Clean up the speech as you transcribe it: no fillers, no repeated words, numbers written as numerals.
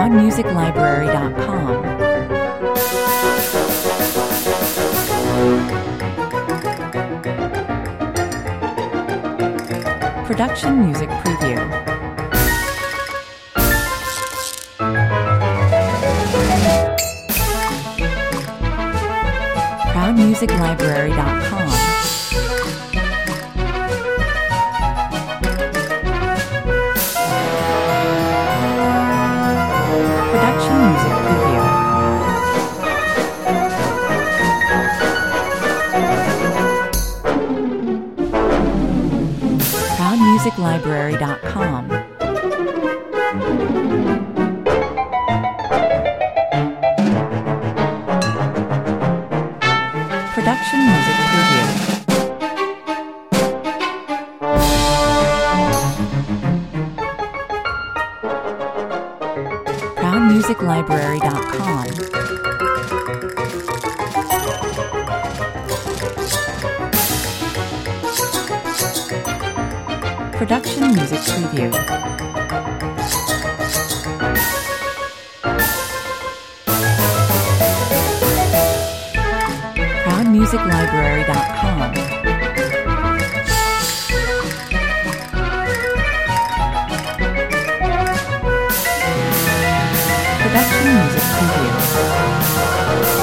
ProudMusicLibrary.com. Production Music Preview. ProudMusicLibrary.com. Production Music Preview. ProudMusicLibrary.com. Production Music Preview. ProudMusicLibrary.com. Production Music Preview. ProudMusicLibrary.com. Production Music Preview.